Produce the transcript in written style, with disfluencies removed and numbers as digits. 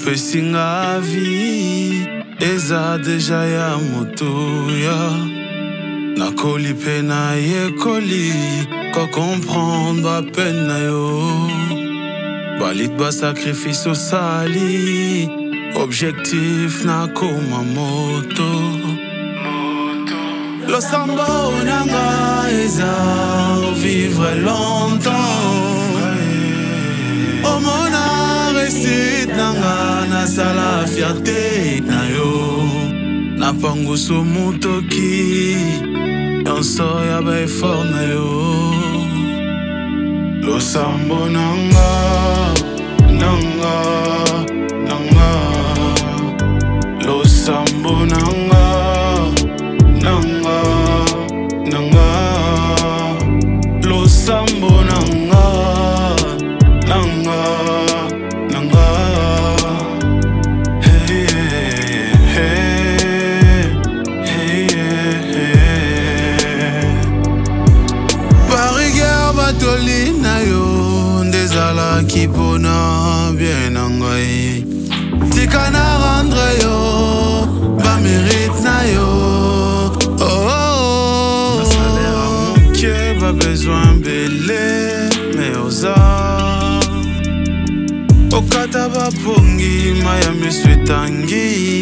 Opesinga vie eza deja ya motuya nakoli pe na yekoli ko comprendre ba peine na yo balit ba sacrifice osali objectif na koma moto lo samba nanga eza vivre longtemps oh mon réussite nanga nasala fierté na yo na panguso mutoki nyonso ya ba effort na yo lo sambo nanga lo sambo nanga lo sambo nanga Tolina yo ndezala kipona bien nangai tika na rendre yo ba mérite na yo oh na salaire moke ba besoin belé mais oza okata ba pongi maya miswetangi